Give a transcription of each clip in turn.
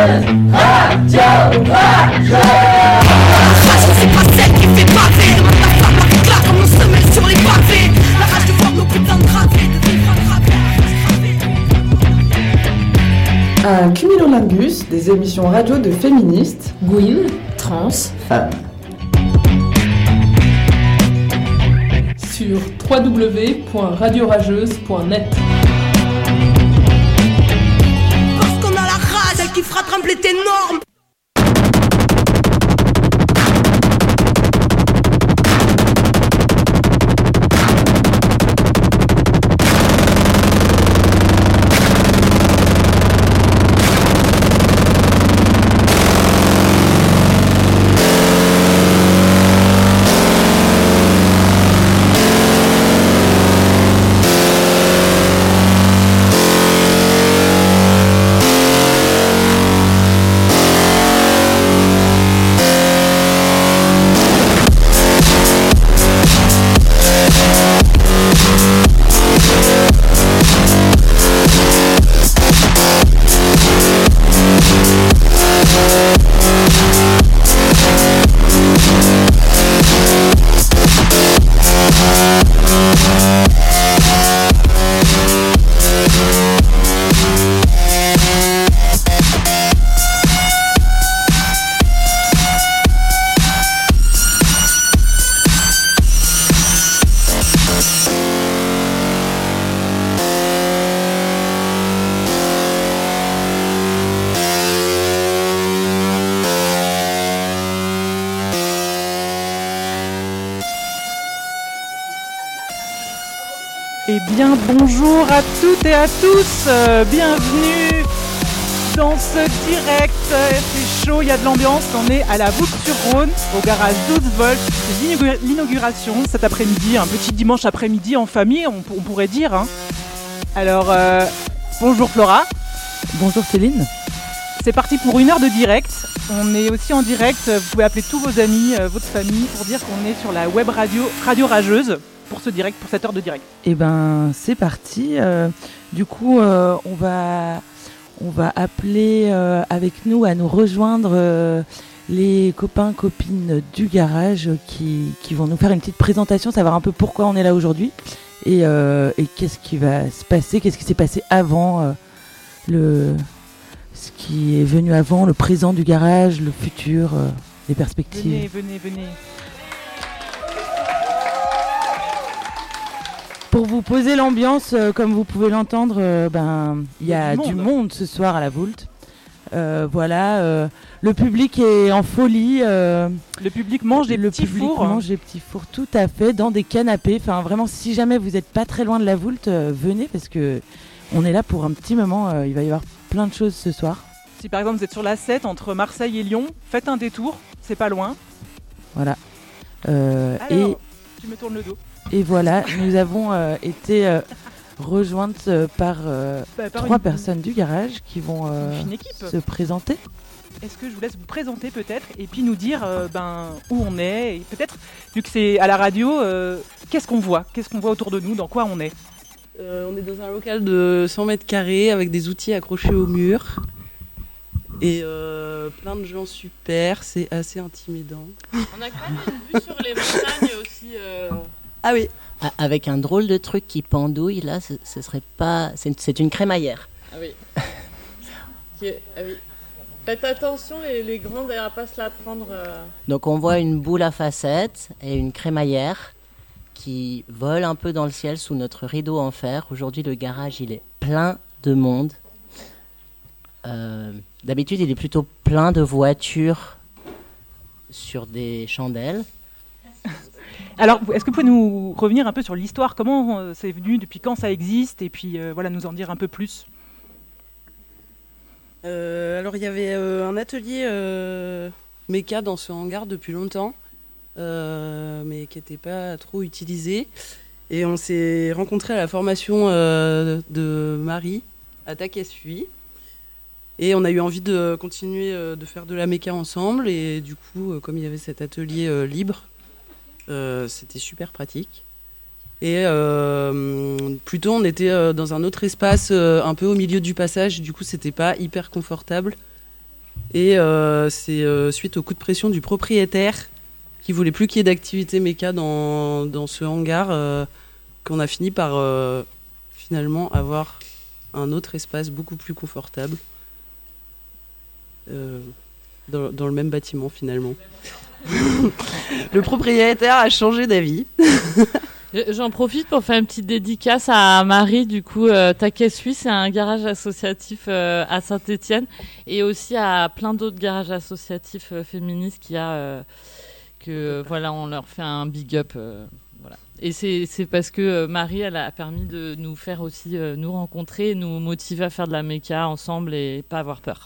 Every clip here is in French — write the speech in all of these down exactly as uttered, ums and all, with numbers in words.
Radio Rageuse. Rage, c'est pas celle qui fait baver. Demande la femme, la réclame comme nos semelles sur les pavés. La rage de voir nos putains de gravés, de vivre à travers. Un cumulolingus, des émissions radio de féministes, Gouine, trans, femmes. Sur w w w point radio rageuse point net. Parce qu'on a la rage, elle qui fera trembler tes normes. Eh bien bonjour à toutes et à tous, euh, bienvenue dans ce direct, c'est chaud, il y a de l'ambiance, on est à la Voulte-sur-Rhône, au garage douze volts, c'est l'inauguration cet après-midi, un petit dimanche après-midi en famille, on, on pourrait dire. Hein. Alors, euh, bonjour Flora. Bonjour Céline. C'est parti pour une heure de direct, on est aussi en direct, vous pouvez appeler tous vos amis, euh, votre famille, pour dire qu'on est sur la web radio Radio Rageuse. Pour ce direct, pour cette heure de direct. Eh ben, c'est parti. Euh, du coup, euh, on va, on va appeler euh, avec nous à nous rejoindre euh, les copains copines du garage qui, qui vont nous faire une petite présentation, savoir un peu pourquoi on est là aujourd'hui et, euh, et qu'est-ce qui va se passer, qu'est-ce qui s'est passé avant euh, le, ce qui est venu avant, le présent du garage, le futur, euh, les perspectives. Venez, venez, venez. Pour vous poser l'ambiance, euh, comme vous pouvez l'entendre, euh, ben il y a du monde. du monde ce soir à la Voulte. Euh, voilà, euh, le public est en folie. Euh, le public mange des le petits public fours. mange des petits fours, tout à fait, dans des canapés. Enfin, vraiment, si jamais vous n'êtes pas très loin de la Voulte, euh, venez parce que on est là pour un petit moment. Euh, il va y avoir plein de choses ce soir. Si par exemple vous êtes sur la sept entre Marseille et Lyon, faites un détour, c'est pas loin. Voilà. Euh, Alors, et tu me tournes le dos. Et voilà, nous avons euh, été euh, rejointes euh, par, euh, bah, par trois une... personnes du garage qui vont euh, se présenter. Est-ce que je vous laisse vous présenter peut-être et puis nous dire euh, ben, où on est et peut-être, vu que c'est à la radio, euh, qu'est-ce qu'on voit Qu'est-ce qu'on voit autour de nous? Dans quoi on est? euh, On est dans un local de cent mètres carrés avec des outils accrochés au mur. Et euh, plein de gens super, c'est assez intimidant. On a quand même une vue sur les montagnes aussi. Euh... Ah oui. Avec un drôle de truc qui pendouille, là, ce, ce serait pas... C'est une, c'est une crémaillère. Ah oui. Okay. Ah oui. Faites attention, les, les grands d'ailleurs à pas se la prendre. Euh... Donc on voit une boule à facettes et une crémaillère qui vole un peu dans le ciel sous notre rideau en fer. Aujourd'hui, le garage, il est plein de monde. Euh, d'habitude, il est plutôt plein de voitures sur des chandelles. Alors, est-ce que vous pouvez nous revenir un peu sur l'histoire? Comment euh, c'est venu, depuis quand ça existe? Et puis, euh, voilà, nous en dire un peu plus. Euh, alors, il y avait euh, un atelier euh, méca dans ce hangar depuis longtemps, euh, mais qui n'était pas trop utilisé. Et on s'est rencontrés à la formation euh, de Marie à Takesui. Et on a eu envie de continuer euh, de faire de la méca ensemble. Et du coup, euh, comme il y avait cet atelier euh, libre, Euh, c'était super pratique. Et euh, plutôt, on était euh, dans un autre espace, euh, un peu au milieu du passage. Du coup, c'était pas hyper confortable. Et euh, c'est euh, suite au coup de pression du propriétaire qui voulait plus qu'il y ait d'activité méca dans, dans ce hangar euh, qu'on a fini par euh, finalement avoir un autre espace beaucoup plus confortable euh, dans, dans le même bâtiment finalement. Le propriétaire a changé d'avis. J'en profite pour faire une petite dédicace à Marie, du coup, euh, Taquet Suisse, c'est un garage associatif euh, à Saint-Étienne, et aussi à plein d'autres garages associatifs euh, féministes qu'il y a, euh, que euh, voilà, on leur fait un big up. Euh, voilà. Et c'est, c'est parce que euh, Marie, elle a permis de nous faire aussi euh, nous rencontrer, nous motiver à faire de la méca ensemble et pas avoir peur.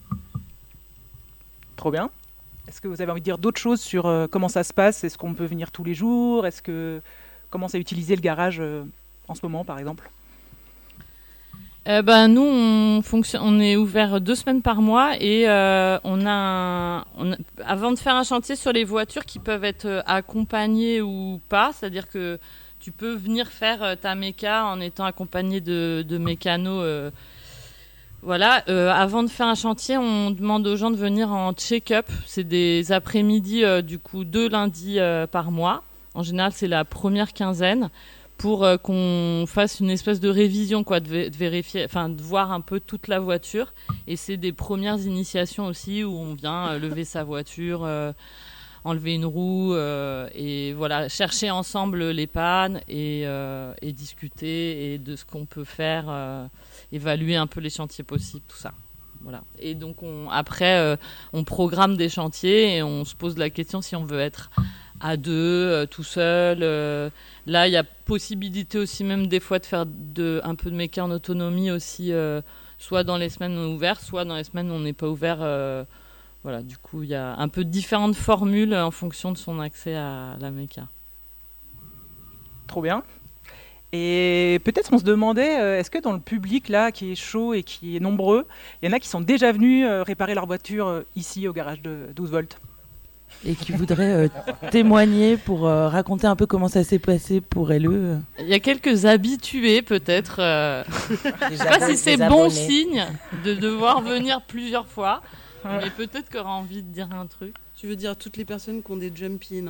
Trop bien. Est-ce que vous avez envie de dire d'autres choses sur euh, comment ça se passe ? Est-ce qu'on peut venir tous les jours ? Est-ce que comment c'est utilisé le garage euh, en ce moment, par exemple ? euh, ben, Nous, on, fonctionne, on est ouvert deux semaines par mois et euh, on a, un, on a avant de faire un chantier sur les voitures qui peuvent être accompagnées ou pas, c'est-à-dire que tu peux venir faire ta méca en étant accompagné de, de mécanos. Euh, voilà, euh, avant de faire un chantier, on demande aux gens de venir en check-up. C'est des après-midi, euh, du coup, deux lundis euh, par mois. En général, c'est la première quinzaine pour euh, qu'on fasse une espèce de révision, quoi, de, vé- de vérifier, enfin, de voir un peu toute la voiture. Et c'est des premières initiations aussi où on vient euh, lever sa voiture, euh, enlever une roue, euh, et voilà, chercher ensemble les pannes et, euh, et discuter et de ce qu'on peut faire, euh, évaluer un peu les chantiers possibles, tout ça. Voilà. Et donc, on, après, euh, on programme des chantiers et on se pose la question si on veut être à deux, euh, tout seul. Euh, là, il y a possibilité aussi même des fois de faire de, un peu de méca en autonomie aussi, euh, soit dans les semaines où on est ouvert, soit dans les semaines où on n'est pas ouvert. Euh, voilà, du coup, il y a un peu différentes formules en fonction de son accès à la méca. Trop bien. Et peut-être on se demandait, euh, est-ce que dans le public là, qui est chaud et qui est nombreux, il y en a qui sont déjà venus euh, réparer leur voiture euh, ici au garage de douze volts ? Et qui voudraient euh, témoigner pour euh, raconter un peu comment ça s'est passé pour L E. Il y a quelques habitués peut-être. Euh... Je ne sais pas si c'est bon signe de devoir venir plusieurs fois, mais peut-être qu'on aura envie de dire un truc. Tu veux dire toutes les personnes qui ont des jumpy, non ?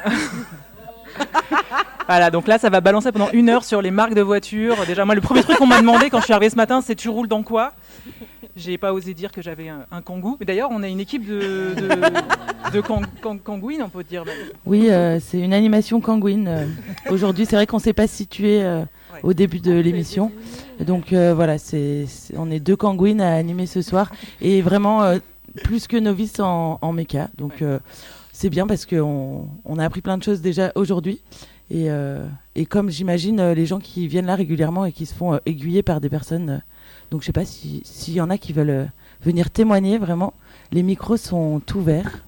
Voilà, donc là, ça va balancer pendant une heure sur les marques de voitures. Déjà, moi, le premier truc qu'on m'a demandé quand je suis arrivée ce matin, c'est « tu roules dans quoi ?» J'ai pas osé dire que j'avais un, un Kangoo. Mais d'ailleurs, on a une équipe de, de, de kang, kang, Kangouines, on peut dire. Oui, euh, c'est une animation Kangouine. Euh, aujourd'hui, c'est vrai qu'on ne s'est pas situé euh, ouais. au début de l'émission. Donc euh, voilà, c'est, c'est, on est deux Kangouines à animer ce soir. Et vraiment, euh, plus que novices en, en méca. Donc euh, c'est bien parce qu'on on a appris plein de choses déjà aujourd'hui. Et, euh, et comme j'imagine, euh, les gens qui viennent là régulièrement et qui se font euh, aiguiller par des personnes... Euh, donc je sais pas si, s'il y en a qui veulent euh, venir témoigner, vraiment. Les micros sont ouverts.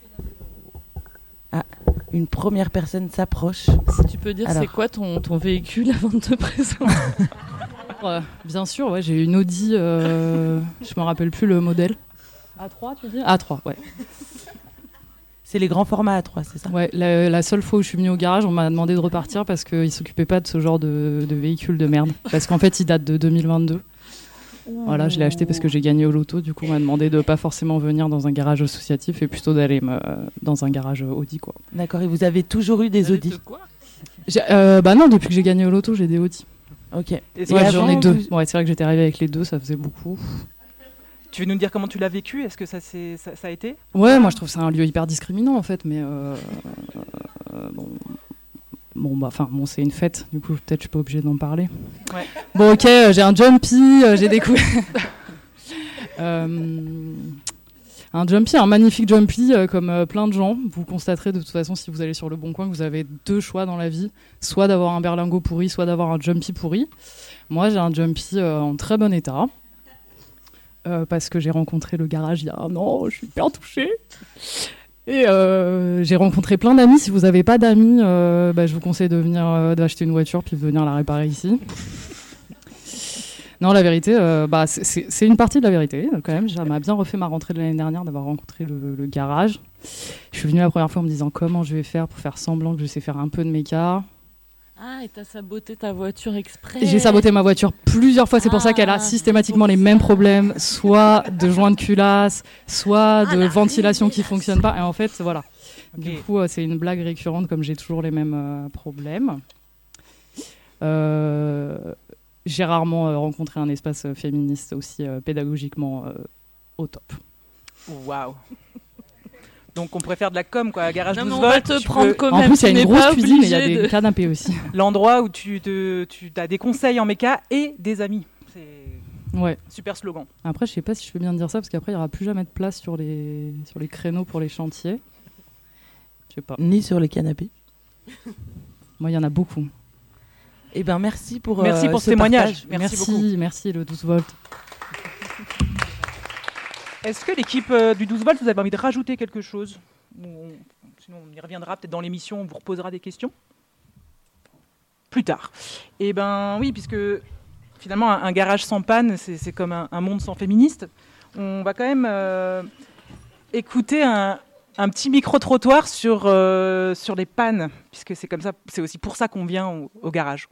Ah, une première personne s'approche. Si tu peux dire, alors, c'est quoi ton, ton véhicule avant de te présenter ? euh, Bien sûr, ouais, j'ai une Audi, euh, je me rappelle plus le modèle. A trois, tu dis ? A trois, ouais. C'est les grands formats A trois, c'est ça ? Ouais, la, la seule fois où je suis venue au garage, on m'a demandé de repartir parce qu'ils ne s'occupaient pas de ce genre de, de véhicule de merde. Parce qu'en fait, il date de deux mille vingt-deux. Voilà, je l'ai acheté parce que j'ai gagné au loto. Du coup, on m'a demandé de ne pas forcément venir dans un garage associatif et plutôt d'aller me, dans un garage Audi, quoi. D'accord, et vous avez toujours eu des Audi ? euh, Bah non, depuis que j'ai gagné au loto, j'ai des Audi. Ok. Et ouais, j'en ai deux. Vous... Ouais, c'est vrai que j'étais arrivée avec les deux, ça faisait beaucoup. Tu veux nous dire comment tu l'as vécu ? Est-ce que ça, c'est, ça, ça a été ? Ouais, moi je trouve ça un lieu hyper discriminant en fait, mais euh, euh, bon, bon bah enfin bon, c'est une fête, du coup peut-être je suis pas obligée d'en parler. Ouais. Bon ok, euh, j'ai un jumpy, euh, j'ai découvert euh, un jumpy, un magnifique jumpy euh, comme euh, plein de gens. Vous constaterez de toute façon si vous allez sur Le Bon Coin que vous avez deux choix dans la vie, soit d'avoir un berlingot pourri, soit d'avoir un jumpy pourri. Moi j'ai un jumpy euh, en très bon état. Euh, parce que j'ai rencontré le garage il y a un an, je suis hyper touchée. Et euh, j'ai rencontré plein d'amis. Si vous n'avez pas d'amis, euh, bah, je vous conseille de venir, euh, d'acheter une voiture puis de venir la réparer ici. Non, la vérité, euh, bah, c'est, c'est, c'est une partie de la vérité quand même. Ça m'a bien refait ma rentrée de l'année dernière d'avoir rencontré le, le garage. Je suis venue la première fois en me disant comment je vais faire pour faire semblant que je sais faire un peu de méca. Ah, et t'as saboté ta voiture exprès. J'ai saboté ma voiture plusieurs fois, c'est pour Ah, ça qu'elle a systématiquement les mêmes problèmes, soit de joint de culasse, soit de Ah, ventilation qui fonctionne pas. Et en fait, voilà. Ok. Du coup, euh, c'est une blague récurrente, comme j'ai toujours les mêmes euh, problèmes. Euh, j'ai rarement euh, rencontré un espace euh, féministe aussi euh, pédagogiquement euh, au top. Waouh. Donc on pourrait faire de la com, quoi, à Garage Non, mais douze on va volts. te tu prendre peux- quand En même. plus, il y a tu une n'es grosse pas cuisine et il y a obligé des de- canapés aussi. L'endroit où tu, te, tu as des conseils en méca et des amis. C'est Ouais. super slogan. Après, je sais pas si je peux bien dire ça, parce qu'après, il n'y aura plus jamais de place sur les, sur les créneaux pour les chantiers. Je sais pas. Ni sur les canapés. Moi, il y en a beaucoup. Eh ben merci pour Merci euh, pour ce ce témoignage. partage. Merci, Merci, beaucoup. merci, le douze volts. Est-ce que l'équipe euh, du douze volts, vous avez envie de rajouter quelque chose? Ou on- Sinon, on y reviendra peut-être dans l'émission, on vous reposera des questions plus tard. Eh ben oui, puisque finalement, un, un garage sans panne, c'est c'est comme un, un monde sans féministe. On va quand même euh, écouter un, un petit micro-trottoir sur, euh, sur les pannes, puisque c'est comme ça, c'est aussi pour ça qu'on vient au, au garage.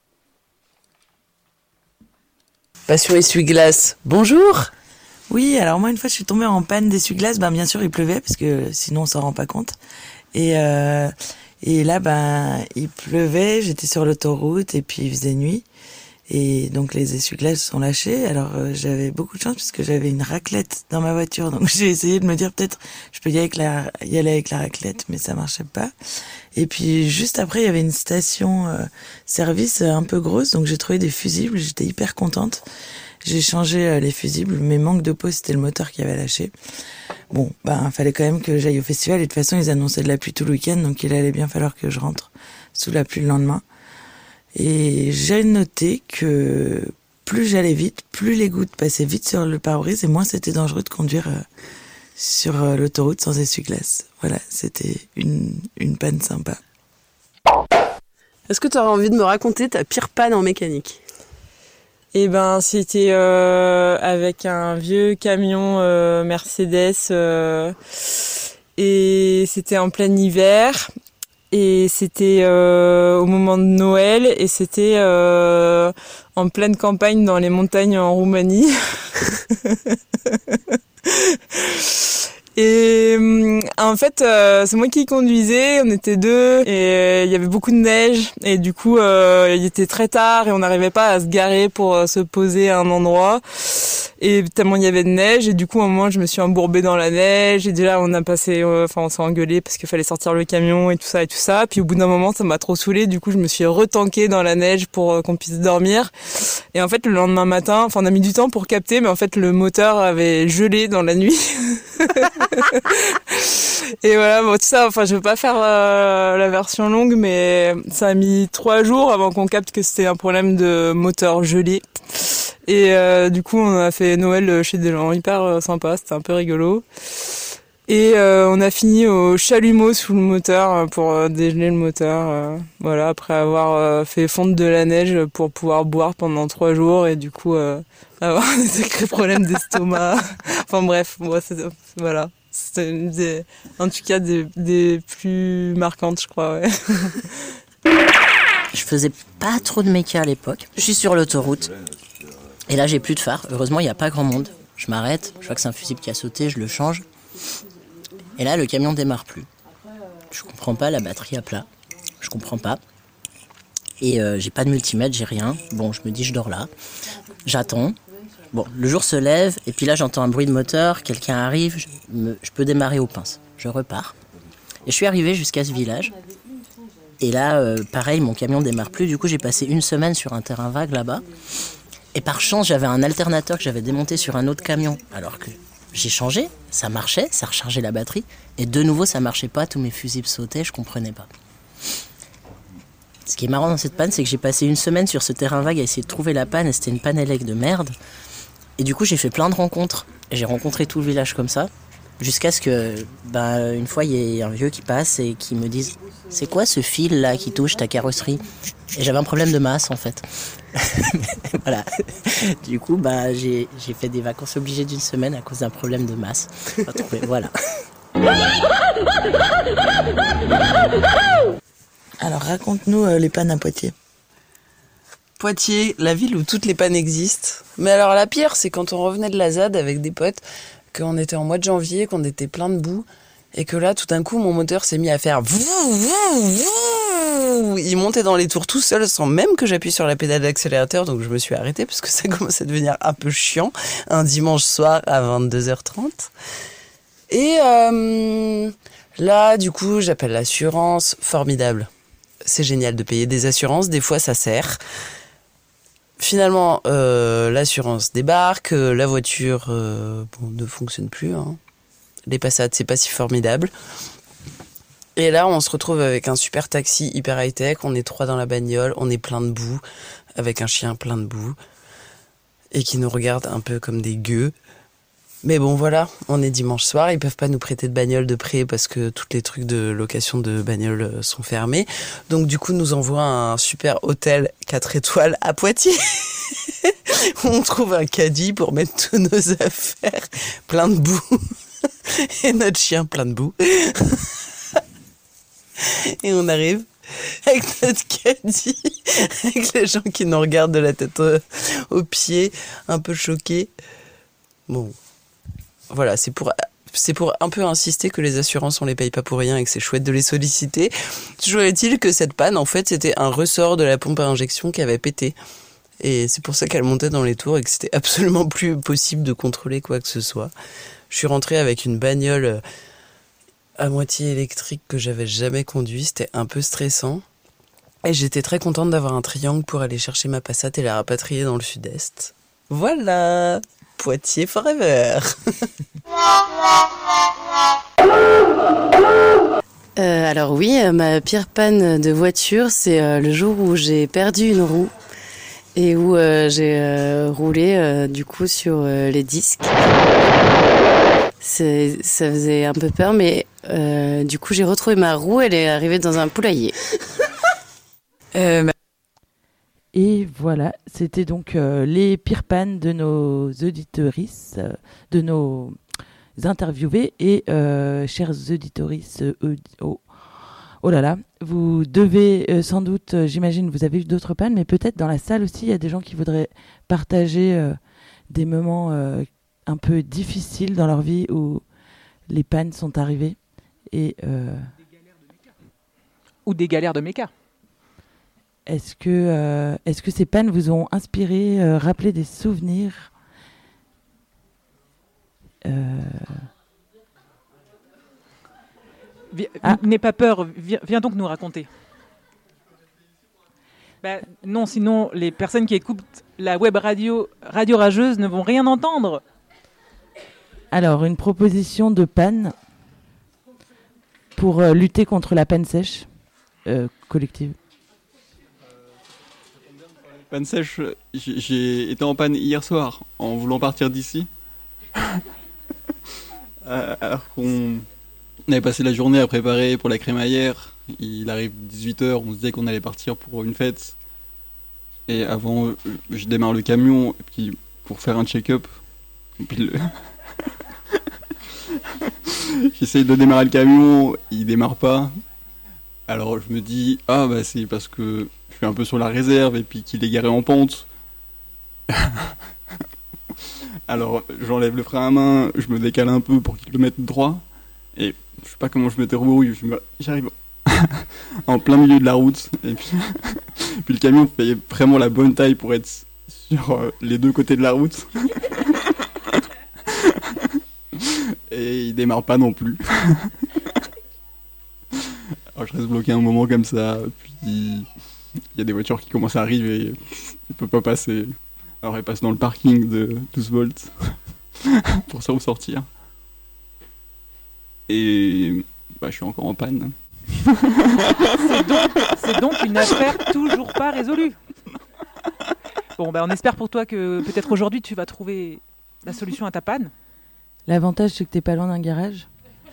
Passion essuie-glace, bonjour. Oui, alors moi une fois je suis tombée en panne d'essuie-glace, ben bien sûr il pleuvait parce que sinon on s'en rend pas compte. Et euh, et là ben il pleuvait, j'étais sur l'autoroute et puis il faisait nuit et donc les essuie-glaces sont lâchés. Alors euh, j'avais beaucoup de chance parce que j'avais une raclette dans ma voiture, donc j'ai essayé de me dire peut-être je peux y aller avec la y aller avec la raclette, mais ça marchait pas. Et puis juste après il y avait une station euh, service un peu grosse, donc j'ai trouvé des fusibles, j'étais hyper contente. J'ai changé euh, les fusibles, mais manque de peau, c'était le moteur qui avait lâché. Bon, ben, fallait quand même que j'aille au festival, et de toute façon, ils annonçaient de la pluie tout le week-end, donc il allait bien falloir que je rentre sous la pluie le lendemain. Et j'ai noté que plus j'allais vite, plus les gouttes passaient vite sur le pare-brise, et moins c'était dangereux de conduire euh, sur euh, l'autoroute sans essuie-glace. Voilà, c'était une, une panne sympa. Est-ce que tu aurais envie de me raconter ta pire panne en mécanique? Eh ben, c'était euh, avec un vieux camion euh, Mercedes euh, et c'était en plein hiver et c'était euh, au moment de Noël et c'était euh, en pleine campagne dans les montagnes en Roumanie. Et euh, en fait, euh, c'est moi qui conduisais, on était deux et il y avait beaucoup de neige et du coup, euh, il était très tard et on n'arrivait pas à se garer pour euh, se poser à un endroit et tellement il y avait de neige et du coup, à un moment, je me suis embourbée dans la neige et déjà, on a passé, enfin, euh, on s'est engueulé parce qu'il fallait sortir le camion et tout ça et tout ça. Puis au bout d'un moment, ça m'a trop saoulée, du coup, je me suis retankée dans la neige pour euh, qu'on puisse dormir. Et en fait, le lendemain matin, enfin, on a mis du temps pour capter, mais en fait, le moteur avait gelé dans la nuit. Et voilà, bon, tout ça, enfin, je veux pas faire euh, la version longue, mais ça a mis trois jours avant qu'on capte que c'était un problème de moteur gelé. Et euh, du coup, on a fait Noël chez des gens hyper euh, sympas, c'était un peu rigolo. Et euh, on a fini au chalumeau sous le moteur pour euh, dégeler le moteur. Euh, voilà, après avoir euh, fait fondre de la neige pour pouvoir boire pendant trois jours et du coup euh, avoir des sacrés problèmes d'estomac. Enfin bref, moi, c'est, voilà. C'était une des, en tout cas des, des plus marquantes, je crois. Ouais. Je faisais pas trop de méca à l'époque. Je suis sur l'autoroute. Et là, j'ai plus de phare. Heureusement, il n'y a pas grand monde. Je m'arrête. Je vois que c'est un fusible qui a sauté. Je le change. Et là, le camion démarre plus. Je comprends pas. La batterie à plat. Je comprends pas. Et euh, j'ai pas de multimètre. J'ai rien. Bon, je me dis, je dors là. J'attends. Bon, le jour se lève. Et puis là, j'entends un bruit de moteur. Quelqu'un arrive. Je, me, je peux démarrer aux pinces. Je repars. Et je suis arrivé jusqu'à ce village. Et là, euh, pareil, mon camion démarre plus. Du coup, j'ai passé une semaine sur un terrain vague là-bas. Et par chance, j'avais un alternateur que j'avais démonté sur un autre camion. Alors que j'ai changé, ça marchait, ça rechargeait la batterie. Et de nouveau, ça marchait pas, tous mes fusibles sautaient, je comprenais pas. Ce qui est marrant dans cette panne, c'est que j'ai passé une semaine sur ce terrain vague à essayer de trouver la panne. Et c'était une panne élec de merde. Et du coup, j'ai fait plein de rencontres. Et j'ai rencontré tout le village comme ça. Jusqu'à ce que, bah, une fois, il y ait un vieux qui passe et qui me dise « C'est quoi ce fil-là qui touche ta carrosserie ?» Et j'avais un problème de masse, en fait. Voilà. Du coup, bah, j'ai, j'ai fait des vacances obligées d'une semaine à cause d'un problème de masse. Voilà. Alors raconte-nous euh, les pannes à Poitiers. Poitiers, la ville où toutes les pannes existent. Mais alors la pire, c'est quand on revenait de la Z A D avec des potes, qu'on était en mois de janvier, qu'on était plein de boue, et que là, tout d'un coup, mon moteur s'est mis à faire vou, vou, vou. Il montait dans les tours tout seul, sans même que j'appuie sur la pédale d'accélérateur, donc je me suis arrêtée, parce que ça commençait à devenir un peu chiant, un dimanche soir à vingt-deux heures trente. Et euh, là, du coup, j'appelle l'assurance, formidable. C'est génial de payer des assurances, des fois ça sert. Finalement, euh, l'assurance débarque, euh, la voiture euh, bon, ne fonctionne plus. Hein. Les Passat, c'est pas si formidable. Et là, on se retrouve avec un super taxi hyper high-tech. On est trois dans la bagnole, on est plein de boue, avec un chien plein de boue, et qui nous regarde un peu comme des gueux. Mais bon, voilà, on est dimanche soir, ils peuvent pas nous prêter de bagnole de prêt parce que tous les trucs de location de bagnole sont fermés. Donc du coup, nous envoie un super hôtel quatre étoiles à Poitiers. Où on trouve un caddie pour mettre tous nos affaires plein de boue. Et notre chien plein de boue. Et on arrive avec notre caddie, avec les gens qui nous regardent de la tête aux pieds, un peu choqués. Bon... Voilà, c'est pour, c'est pour un peu insister que les assurances, on les paye pas pour rien et que c'est chouette de les solliciter. Toujours est-il que cette panne, en fait, c'était un ressort de la pompe à injection qui avait pété. Et c'est pour ça qu'elle montait dans les tours et que c'était absolument plus possible de contrôler quoi que ce soit. Je suis rentrée avec une bagnole à moitié électrique que j'avais jamais conduit. C'était un peu stressant. Et j'étais très contente d'avoir un triangle pour aller chercher ma Passat et la rapatrier dans le sud-est. Voilà! Poitiers forever. euh, alors oui, ma pire panne de voiture, c'est euh, le jour où j'ai perdu une roue et où euh, j'ai euh, roulé euh, du coup sur euh, les disques. C'est, ça faisait un peu peur, mais euh, du coup j'ai retrouvé ma roue, elle est arrivée dans un poulailler. euh, ma... Et voilà, c'était donc euh, les pires pannes de nos auditorices, euh, de nos interviewés. Et euh, chers auditorices, euh, oh, oh là là, vous devez euh, sans doute, euh, j'imagine, vous avez eu d'autres pannes, mais peut-être dans la salle aussi, il y a des gens qui voudraient partager euh, des moments euh, un peu difficiles dans leur vie où les pannes sont arrivées. Et, euh, Ou des galères de méca. Est-ce que, euh, est-ce que ces pannes vous ont inspiré, euh, rappelé des souvenirs euh... Vi- ah. N'aie pas peur, viens, viens donc nous raconter. Bah, non, sinon les personnes qui écoutent la web radio, radio rageuse ne vont rien entendre. Alors, une proposition de panne pour euh, lutter contre la panne sèche euh, collective. Panne sèche, j'ai, j'ai été en panne hier soir en voulant partir d'ici. euh, alors qu'on on avait passé la journée à préparer pour la crémaillère. Il arrive dix-huit heures, on se disait qu'on allait partir pour une fête. Et avant, je démarre le camion et puis pour faire un check-up. Et puis le... J'essaye de démarrer le camion, il démarre pas. Alors je me dis, ah bah c'est parce que je suis un peu sur la réserve et puis qu'il est garé en pente. Alors j'enlève le frein à main, je me décale un peu pour qu'il le mette droit. Et je sais pas comment je me débrouille, je me... j'arrive en plein milieu de la route. Et puis, puis le camion fait vraiment la bonne taille pour être sur euh, les deux côtés de la route. Et il démarre pas non plus. Alors je reste bloqué un moment comme ça, puis il y a des voitures qui commencent à arriver, il ne peut pas passer. Alors il passe dans le parking de douze volts pour s'en sortir. Et bah, je suis encore en panne. c'est, donc, c'est donc une affaire toujours pas résolue. Bon, bah, on espère pour toi que peut-être aujourd'hui tu vas trouver la solution à ta panne. L'avantage, c'est que t'es pas loin d'un garage.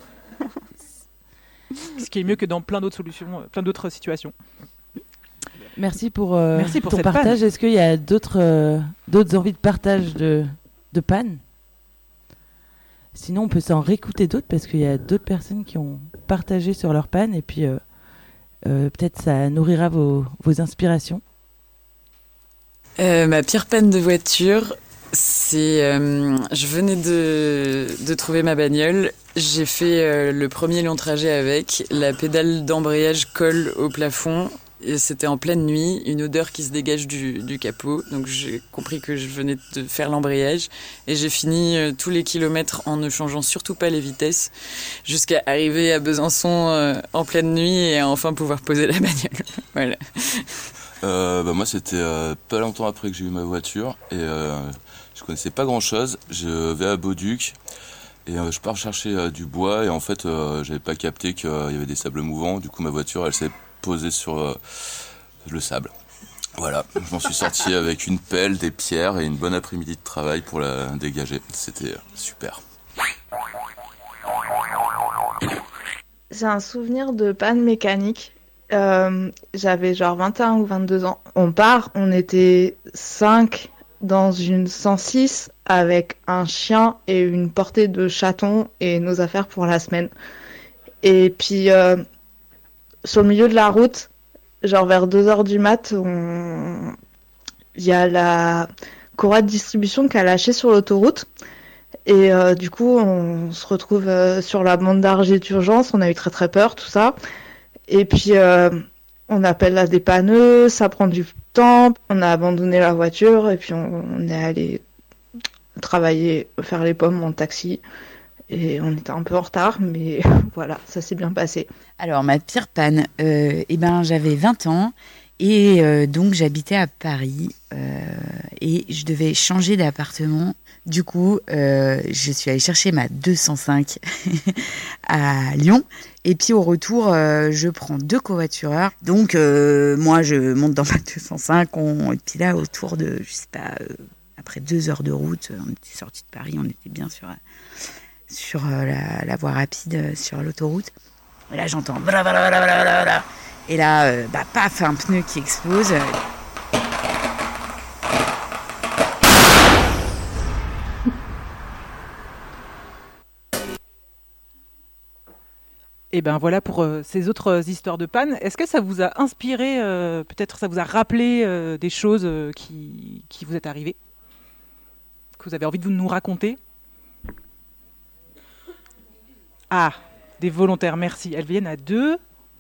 Ce qui est mieux que dans plein d'autres solutions, plein d'autres situations. Merci pour, euh, Merci pour ton cette partage. panne. Est-ce qu'il y a d'autres, euh, d'autres envies de partage de, de panne ? Sinon, on peut s'en réécouter d'autres parce qu'il y a d'autres personnes qui ont partagé sur leur panne. Et puis, euh, Euh, peut-être ça nourrira vos, vos inspirations. Euh, ma pire panne de voiture, c'est... Euh, je venais de, de trouver ma bagnole. J'ai fait euh, le premier long trajet avec. La pédale d'embrayage colle au plafond. Et c'était en pleine nuit, une odeur qui se dégage du, du capot. Donc j'ai compris que je venais de faire l'embrayage. Et j'ai fini euh, tous les kilomètres en ne changeant surtout pas les vitesses. Jusqu'à arriver à Besançon euh, en pleine nuit et à enfin pouvoir poser la bagnole. Voilà. Euh, bah moi c'était euh, pas longtemps après que j'ai eu ma voiture et euh, je connaissais pas grand chose. Je vais à Bauduc et euh, je pars chercher euh, du bois et en fait euh, j'avais pas capté qu'il y avait des sables mouvants. Du coup ma voiture elle s'est posée sur euh, le sable. Voilà, je m'en suis sorti avec une pelle, des pierres et une bonne après-midi de travail pour la dégager. C'était super. J'ai un souvenir de panne mécanique. Euh, j'avais genre vingt et un ou vingt-deux ans. On part, on était cinq dans une cent six avec un chien et une portée de chatons et nos affaires pour la semaine. Et puis, euh, sur le milieu de la route, genre vers deux heures du mat, on... il y a la courroie de distribution qui a lâché sur l'autoroute. Et euh, du coup, on se retrouve euh, sur la bande d'argile d'urgence. On a eu très très peur, tout ça. Et puis, euh, on appelle la dépanneuse, ça prend du temps. On a abandonné la voiture et puis on, on est allé travailler, faire les pommes en taxi. Et on était un peu en retard, mais voilà, ça s'est bien passé. Alors, ma pire panne, euh, eh ben, j'avais vingt ans et euh, donc j'habitais à Paris euh, et je devais changer d'appartement. Du coup, euh, je suis allée chercher ma deux cent cinq à Lyon. Et puis au retour, euh, je prends deux covoitureurs. Donc euh, moi, je monte dans ma deux cent cinq. On... Et puis là, autour de, je sais pas, euh, après deux heures de route, on était sortis de Paris, on était bien sur, sur euh, la, la voie rapide, euh, sur l'autoroute. Et là, j'entends... Et là, euh, bah, paf, un pneu qui explose. Et ben voilà pour euh, ces autres histoires de panne. Est-ce que ça vous a inspiré, euh, peut-être ça vous a rappelé euh, des choses euh, qui, qui vous est arrivées, que vous avez envie de nous raconter? Ah, des volontaires, merci. Elles viennent à deux.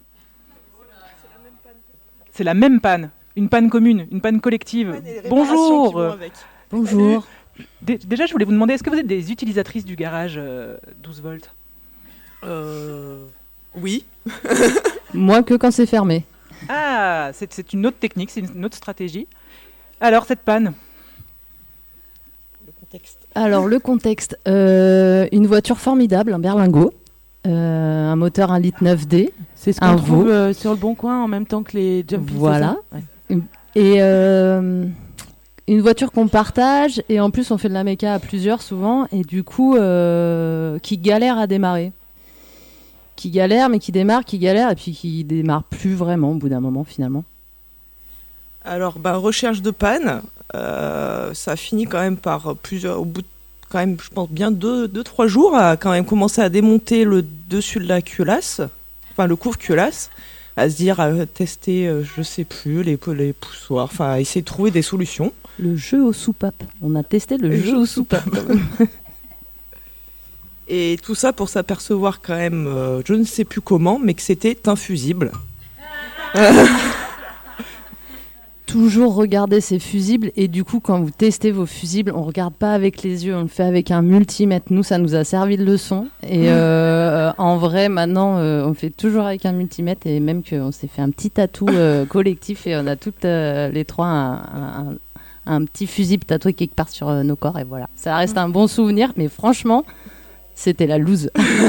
C'est la même panne, une panne commune, une panne collective. Bonjour. Bonjour. Dé- Déjà, je voulais vous demander, est-ce que vous êtes des utilisatrices du garage euh, douze volts? Euh... Oui. Moi que quand c'est fermé. Ah, c'est, c'est une autre technique, c'est une autre stratégie. Alors, cette panne? Le contexte. Alors le contexte, euh, une voiture formidable, un berlingot, euh, un moteur un litre neuf D. C'est ce qu'on un trouve Vaux. euh, sur le Bon Coin en même temps que les Jumpy. Voilà. c'est ça? Ouais. Et euh, une voiture qu'on partage et en plus on fait de la méca à plusieurs souvent et du coup euh, qui galère à démarrer. Qui galère mais qui démarre, qui galère et puis qui démarre plus vraiment au bout d'un moment finalement. Alors, bah, recherche de panne, euh, ça a fini quand même par plusieurs, au bout de, quand même, je pense bien deux, deux, trois jours, à quand même commencer à démonter le dessus de la culasse, enfin le couvre-culasse, à se dire, à tester, euh, je sais plus, les, les poussoirs, enfin, à essayer de trouver des solutions. Le jeu aux soupapes. On a testé le, Le jeu jeu aux aux soupapes. Et tout ça pour s'apercevoir quand même, euh, je ne sais plus comment, mais que c'était infusible. Toujours regarder ces fusibles et du coup quand vous testez vos fusibles on regarde pas avec les yeux, on le fait avec un multimètre. Nous ça nous a servi de leçon et euh, en vrai maintenant euh, on fait toujours avec un multimètre et même qu'on s'est fait un petit tatou euh, collectif et on a toutes euh, les trois un, un, un petit fusible tatoué quelque part sur euh, nos corps et voilà, ça reste un bon souvenir mais franchement c'était la loose.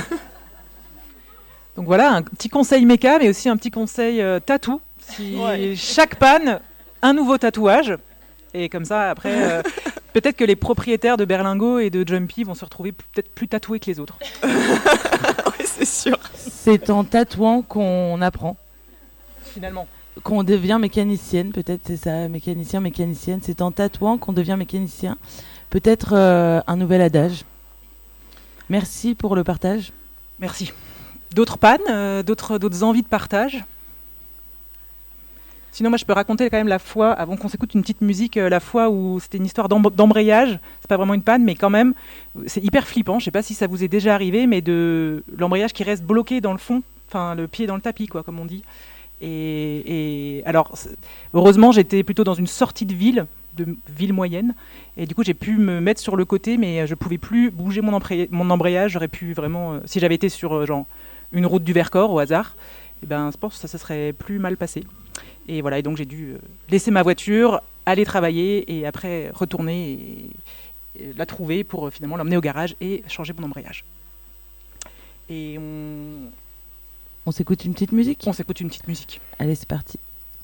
Donc voilà, un petit conseil méca mais aussi un petit conseil euh, tatou. Si Ouais. chaque panne, un nouveau tatouage. Et comme ça, après, euh, peut-être que les propriétaires de berlingots et de Jumpy vont se retrouver p- peut-être plus tatoués que les autres. Oui, c'est sûr. C'est en tatouant qu'on apprend. Finalement. Qu'on devient mécanicienne, peut-être c'est ça, mécanicien, mécanicienne. C'est en tatouant qu'on devient mécanicien. Peut-être euh, un nouvel adage. Merci pour le partage. Merci. D'autres pannes, euh, d'autres, d'autres envies de partage? Sinon, moi, je peux raconter quand même la fois, avant qu'on s'écoute une petite musique, euh, la fois où c'était une histoire d'emb- d'embrayage. C'est pas vraiment une panne, mais quand même, c'est hyper flippant. Je sais pas si ça vous est déjà arrivé, mais de l'embrayage qui reste bloqué dans le fond, enfin, le pied dans le tapis, quoi, comme on dit. Et, et alors, heureusement, j'étais plutôt dans une sortie de ville, de ville moyenne, et du coup, j'ai pu me mettre sur le côté, mais je pouvais plus bouger mon, embray- mon embrayage. J'aurais pu vraiment, euh, si j'avais été sur euh, genre une route du Vercors au hasard, eh ben, je pense que ça, ça serait plus mal passé. Et voilà, et donc j'ai dû laisser ma voiture, aller travailler et après retourner et, et la trouver pour finalement l'emmener au garage et changer mon embrayage. Et on... On s'écoute une petite musique ? On s'écoute une petite musique. Allez, c'est parti.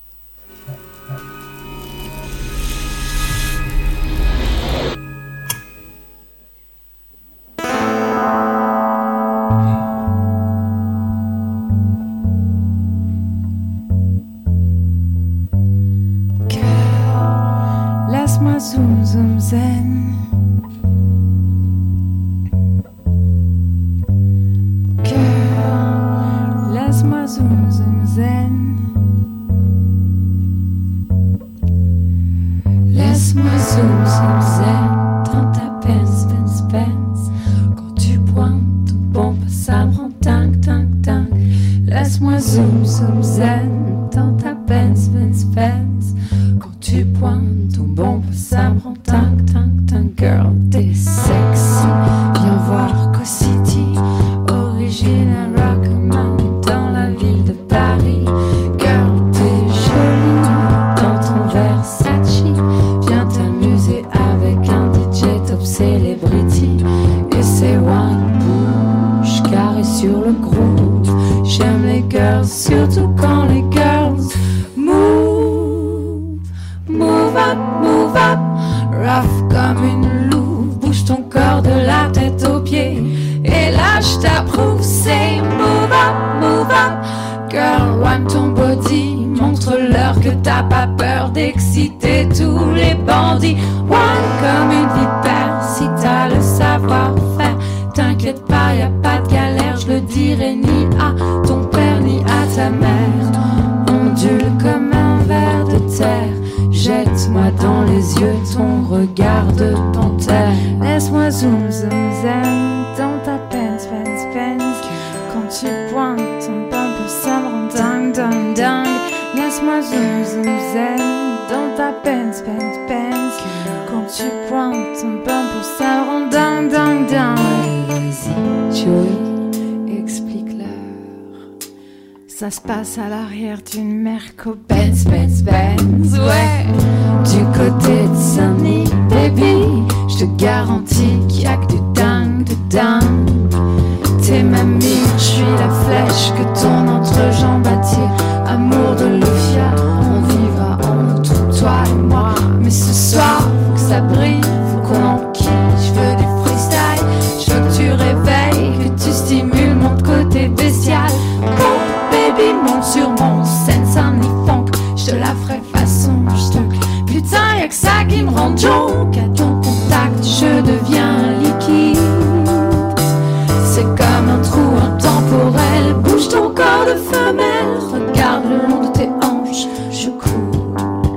Laisse-moi zoom zoom zen. Cœur, laisse-moi zoom zoom zen. Laisse-moi zoom zoom zen dans ta Benz Benz Benz. Quand tu pointes ton pompe, ça me rend dingue dingue dingue. Laisse-moi zoom zoom zen dans ta Benz Benz Benz. Quand tu pointes ton bombe, ça me rend dingue, dingue, dingue. Girl, t'es sexy. Viens voir Co-City, original rockman dans la ville de Paris. Girl, t'es jolie dans ton Versace. Viens t'amuser avec un D J top celebrity. Et c'est one push carré sur le groove. J'aime les girls, surtout quand les girls move. Move up, move up, rough comme une louve. Bouge ton corps de la tête aux pieds. Et là je t'approuve, c'est move up, move up. Girl, run ton body, montre-leur que t'as pas peur d'exciter tous les bandits. One comme une vipère, si t'as le savoir-faire. T'inquiète pas, y a pas de galère, je le dirai ni à ton père ni à ta mère. Ondule comme un ver de terre. Jette-moi dans les yeux ton regard de panthère. Laisse-moi zoom zoom zen dans ta Benz Benz Benz. Quand tu pointes ton bumper, ça me rend dingue dingue dingue. Laisse-moi zoom zoom zen dans ta Benz Benz Benz. Quand tu pointes ton bumper, ça me rend dingue dingue dingue. Ouais, vas-y, Joey, explique-leur. Ça se passe à l'arrière d'une Merco Benz, Benz, Benz, ouais. Du côté de Saint-Denis, baby, je te garantis qu'il y a que du dingue, du dingue. T'es ma mire, je suis la flèche que ton entrejambe attire. Amour de Lufia, on vivra en outre, toi et moi. Mais ce soir, faut que ça brille, faut qu'on enquille. Je veux du freestyle, je veux que tu réveilles, que tu stimules mon côté bestial. Bon, baby, monte sur mon scène, Saint-Denis funk. Je te la ferai façon stock. Putain, y'a que ça qui me rend joke. À ton contact, je deviens liquide. C'est comme un trou intemporel. Bouge ton corps de femelle. Regarde le long de tes hanches, je coule.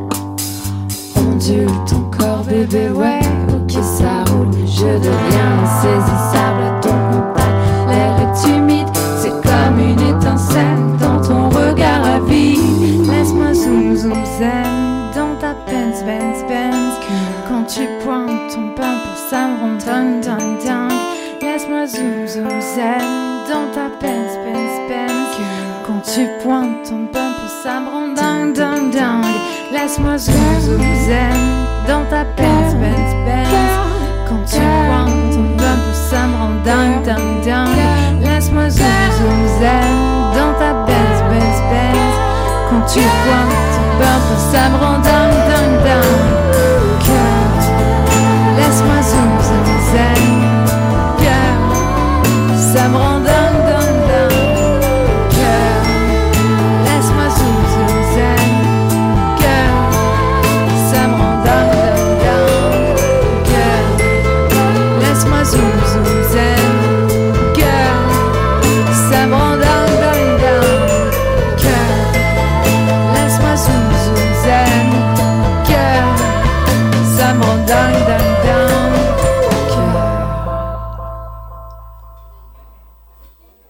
Ondule ton corps, bébé, ouais. Ok, ça roule. Je deviens insaisissable à ton contact. L'air est humide, c'est comme une étincelle dans ton regard à vie. Laisse-moi zoom zoom zen dans ta Benz Benz Benz. Quand tu pointes ton pain pour ça me rend dingue dingue dingue. Laisse-moi zoom zoom zen dans ta Benz Benz Benz. Quand tu pointes ton pain pour ça me rend dingue dingue dingue. Laisse-moi zoom zoom zen dans ta Benz Benz Benz. Quand tu pointes ton pain pour ça me rend dingue dingue dingue. Laisse-moi zoom zoom zen dans ta Benz Benz Benz. Quand tu pointes ton pain pour ça me rend dingue dingue dingue. Laisse-moi zoom zoom zen. Ça me rend dingue, dingue, dingue. Cœur, laisse-moi zoom, zoom, zen. Cœur, ça me rend dingue, dingue, dingue. Cœur,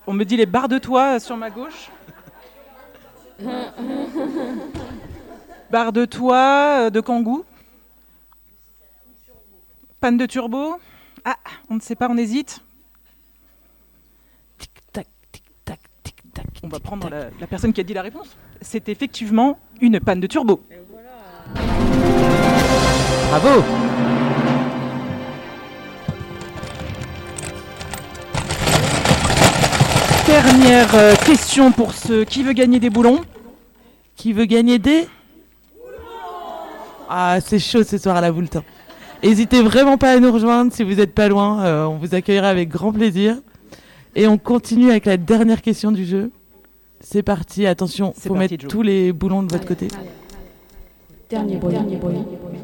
On me dit les barres de toit sur ma gauche. Barre de toit de Kangoo. Panne de turbo. Ah, on ne sait pas, on hésite. Tic-tac, tic-tac, tic-tac. On va prendre la, la personne qui a dit la réponse. C'est effectivement une panne de turbo. Bravo. Dernière euh, question pour ceux qui veut gagner des boulons. Qui veut gagner des... Ah, c'est chaud ce soir à la Boulton. N'hésitez vraiment pas à nous rejoindre si vous n'êtes pas loin. Euh, on vous accueillera avec grand plaisir. Et on continue avec la dernière question du jeu. C'est parti, attention, il faut parti, mettre Joe. Tous les boulons de votre allez, côté. Allez. Dernier bruit, dernier bruit.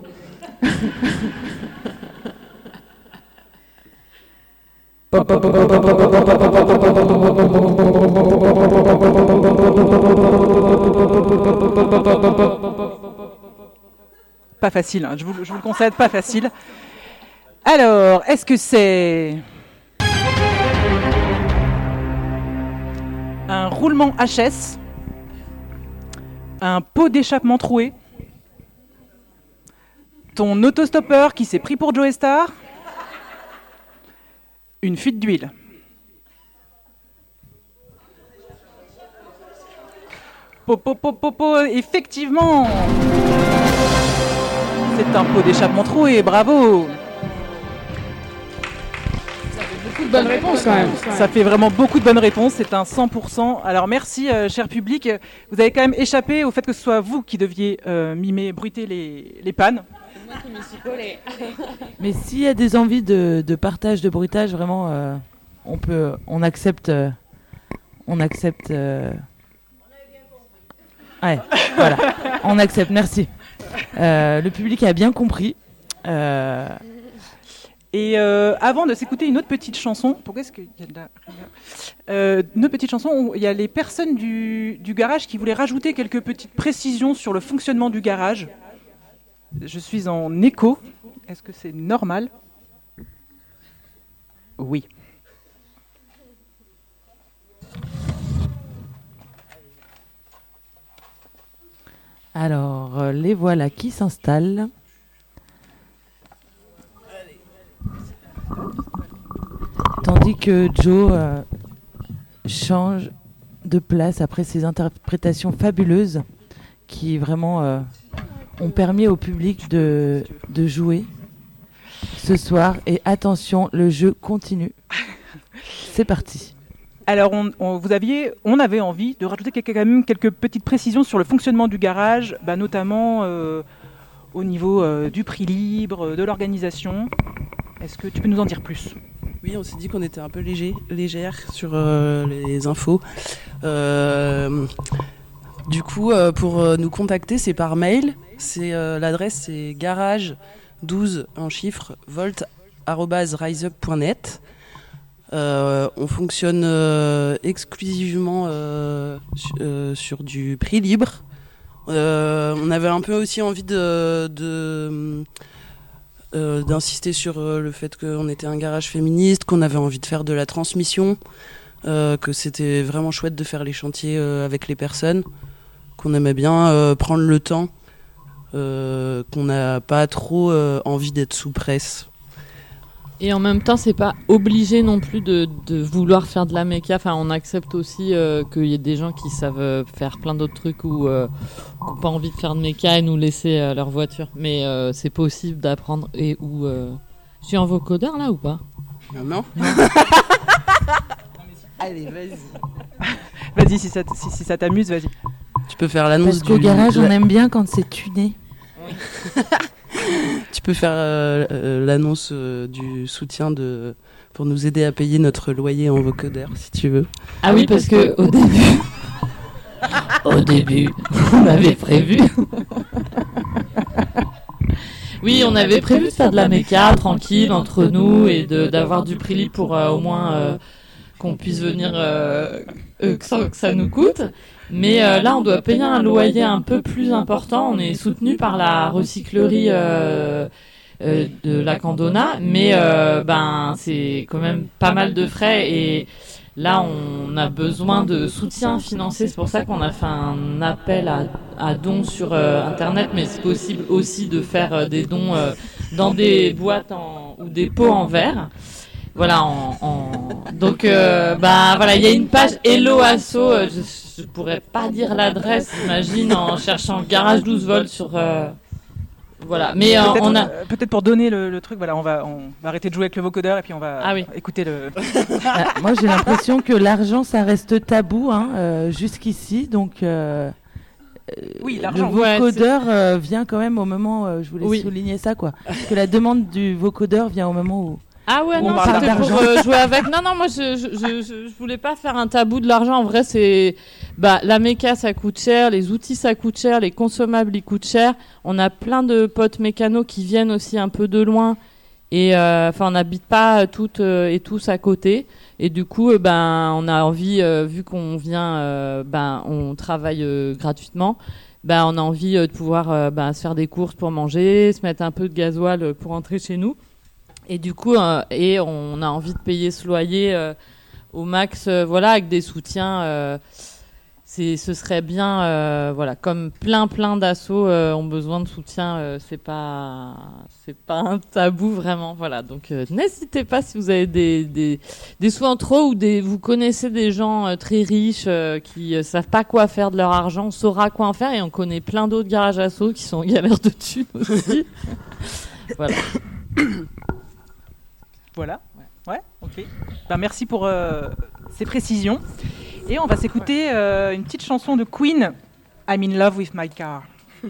Pas facile, hein, je, vous, je vous le concède, pas facile. Alors, est-ce que c'est un roulement H S, un pot d'échappement troué, ton autostoppeur qui s'est pris pour Joe Star, une fuite d'huile? Popo, popo, popo, effectivement, c'est un pot d'échappement troué, bravo. Ça fait beaucoup de bonnes réponses quand même. Ça fait vraiment beaucoup de bonnes réponses, c'est un cent pour cent. Alors merci, euh, cher public, vous avez quand même échappé au fait que ce soit vous qui deviez euh, mimer, bruiter les, les pannes. C'est moi qui m'y suis collée. Mais s'il y a des envies de, de partage, de bruitage, vraiment, euh, on peut, on accepte, euh, on accepte. Euh... Ouais, voilà, on accepte. Merci. Euh, le public a bien compris. Euh... Et euh, avant de s'écouter une autre petite chanson, pourquoi est-ce qu'il y a de la... euh, une autre petite chanson où il y a les personnes du, du garage qui voulaient rajouter quelques petites précisions sur le fonctionnement du garage. Je suis en écho. Est-ce que c'est normal? Oui. Alors, euh, les voilà qui s'installent. Tandis que Joe euh, change de place après ses interprétations fabuleuses qui vraiment euh, ont permis au public de, de jouer ce soir. Et attention, le jeu continue. C'est parti. Alors, on, on, vous aviez, on avait envie de rajouter quelques, quand même quelques petites précisions sur le fonctionnement du garage, bah, notamment euh, au niveau euh, du prix libre, de l'organisation. Est-ce que tu peux nous en dire plus? Oui, on s'est dit qu'on était un peu léger, légère sur euh, les infos. Euh, du coup, euh, pour euh, nous contacter, c'est par mail. C'est, euh, l'adresse, c'est garage douze en chiffres volt arobase riseup point net. Euh, on fonctionne euh, exclusivement euh, su- euh, sur du prix libre. Euh, on avait un peu aussi envie de, de, euh, d'insister sur euh, le fait qu'on était un garage féministe, qu'on avait envie de faire de la transmission, euh, que c'était vraiment chouette de faire les chantiers euh, avec les personnes, qu'on aimait bien euh, prendre le temps, euh, qu'on n'a pas trop euh, envie d'être sous presse. Et en même temps, c'est pas obligé non plus de, de vouloir faire de la méca. Enfin, on accepte aussi euh, qu'il y ait des gens qui savent euh, faire plein d'autres trucs ou euh, qui n'ont pas envie de faire de méca et nous laisser euh, leur voiture. Mais euh, c'est possible d'apprendre. Et où euh... Je suis en vocodeur là ou pas? Non, non. Allez, vas-y. Vas-y, si ça, t- si, si ça t'amuse, vas-y. Tu peux faire l'annonce. Parce qu'au du... garage, on aime bien quand c'est tuné. Oui. Tu peux faire euh, euh, l'annonce euh, du soutien de, pour nous aider à payer notre loyer en vocodeur, si tu veux. Ah oui, parce que au début, au début, vous m'avez prévu. Oui, on avait prévu de faire de la méca tranquille entre nous et de, d'avoir du prix libre pour euh, au moins euh, qu'on puisse venir euh, euh, sans que ça nous coûte. Mais euh, là, on doit payer un loyer un peu plus important. On est soutenu par la recyclerie euh, euh, de la Candona, mais euh, ben c'est quand même pas mal de frais. Et là, on a besoin de soutien financier. C'est pour ça qu'on a fait un appel à, à dons sur euh, Internet, mais c'est possible aussi de faire euh, des dons euh, dans des boîtes en, ou des pots en verre. Voilà, en, en... donc euh, bah voilà, il y a une page Hello Asso. Euh, je, je pourrais pas dire l'adresse, j'imagine, en cherchant Garage douze volts sur. Euh... Voilà, mais euh, peut-être, on a euh, peut-être pour donner le, le truc, voilà, on va on va arrêter de jouer avec le vocodeur et puis on va ah oui. écouter le. Ah, moi, j'ai l'impression que l'argent, ça reste tabou, hein, euh, jusqu'ici, donc. Euh... Oui, le vocodeur ouais, euh, vient quand même au moment. Euh, je voulais oui. souligner ça, quoi, parce que la demande du vocodeur vient au moment où. Ah ouais, non, c'était pour euh, jouer avec. Non, non, moi, je, je, je, je, je voulais pas faire un tabou de l'argent. En vrai, c'est, bah, la méca, ça coûte cher, les outils, ça coûte cher, les consommables, ils coûtent cher. On a plein de potes mécanos qui viennent aussi un peu de loin. Et, enfin, euh, on n'habite pas toutes euh, et tous à côté. Et du coup, euh, ben, on a envie, euh, vu qu'on vient, euh, ben, on travaille euh, gratuitement. Ben, on a envie euh, de pouvoir, euh, ben, se faire des courses pour manger, se mettre un peu de gasoil pour rentrer chez nous. Et du coup, euh, et on a envie de payer ce loyer euh, au max, euh, voilà, avec des soutiens. Euh, c'est, ce serait bien, euh, voilà, comme plein, plein d'assos euh, ont besoin de soutien. Euh, c'est pas, c'est pas un tabou vraiment, voilà. Donc, euh, n'hésitez pas si vous avez des des, des sous en trop ou des, vous connaissez des gens euh, très riches euh, qui euh, savent pas quoi faire de leur argent, on saura quoi en faire. Et on connaît plein d'autres garages assos qui sont galères de thunes aussi. Voilà. Voilà, ouais, ouais ok. Ben, merci pour euh, ces précisions. Et on va s'écouter euh, une petite chanson de Queen, I'm in love with my car.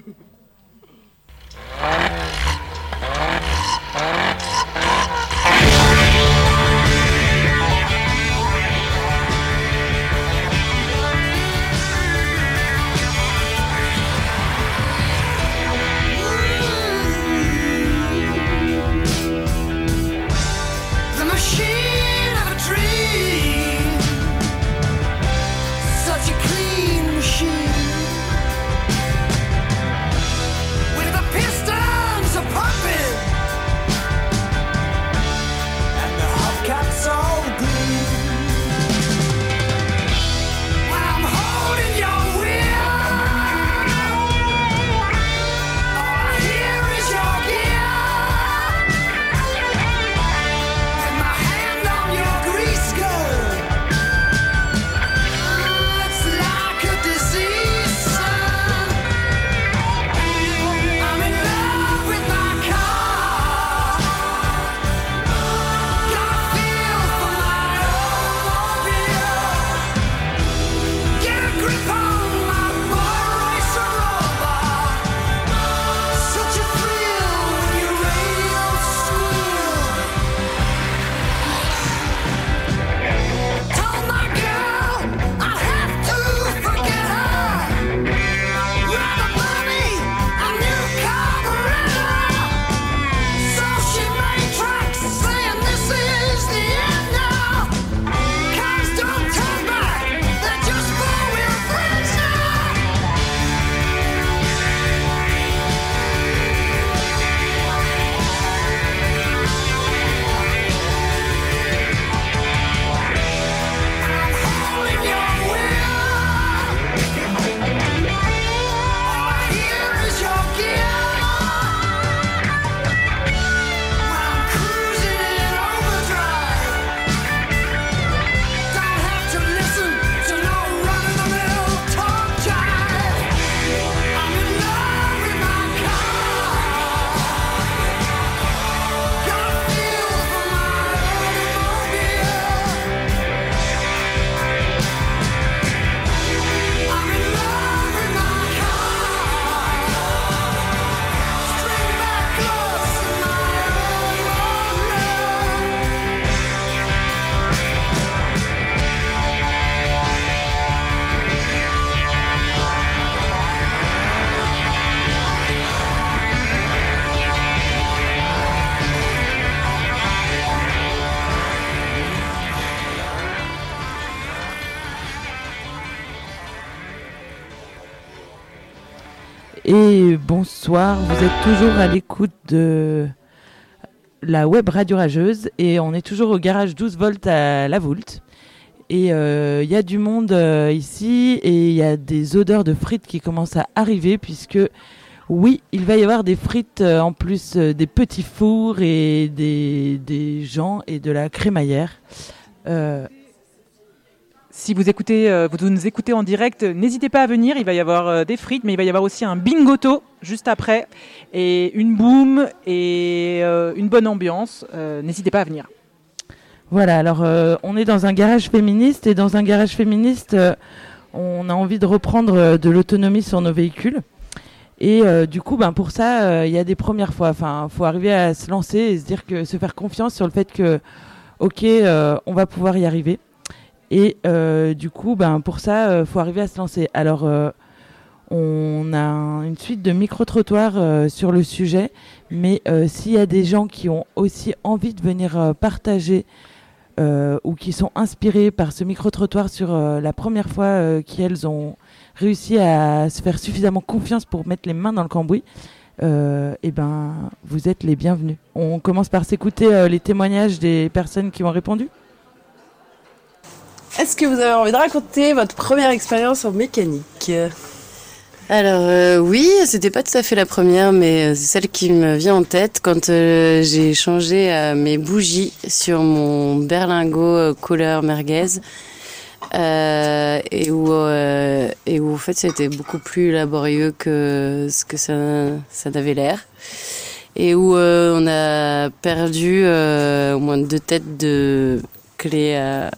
Et bonsoir, vous êtes toujours à l'écoute de la web radio rageuse et on est toujours au garage douze volts à La Voulte. Et il euh, y a du monde euh, ici et il y a des odeurs de frites qui commencent à arriver puisque, oui, il va y avoir des frites euh, en plus euh, des petits fours et des, des gens et de la crémaillère. Euh... Si vous écoutez, euh, vous nous écoutez en direct, n'hésitez pas à venir. Il va y avoir euh, des frites, mais il va y avoir aussi un bingoto juste après et une boum et euh, une bonne ambiance. Euh, n'hésitez pas à venir. Voilà, alors euh, on est dans un garage féministe et dans un garage féministe, euh, on a envie de reprendre euh, de l'autonomie sur nos véhicules. Et euh, du coup, ben, pour ça, il euh, y a des premières fois. Enfin, faut arriver à se lancer et se dire que, se faire confiance sur le fait que, ok, euh, on va pouvoir y arriver. Et euh, du coup, ben, pour ça, euh, faut arriver à se lancer. Alors, euh, on a un, une suite de micro-trottoirs euh, sur le sujet, mais euh, s'il y a des gens qui ont aussi envie de venir euh, partager Euh, ou qui sont inspirés par ce micro-trottoir sur euh, la première fois euh, qu'elles ont réussi à se faire suffisamment confiance pour mettre les mains dans le cambouis, euh, et ben, vous êtes les bienvenus. On commence par s'écouter euh, les témoignages des personnes qui ont répondu. Est-ce que vous avez envie de raconter votre première expérience en mécanique ? Alors euh, oui, c'était pas tout à fait la première, mais c'est celle qui me vient en tête quand euh, j'ai changé euh, mes bougies sur mon berlingot euh, couleur merguez euh, et où euh, et où en fait c'était beaucoup plus laborieux que ce que ça ça n'avait l'air et où euh, on a perdu euh, au moins deux têtes de clés à,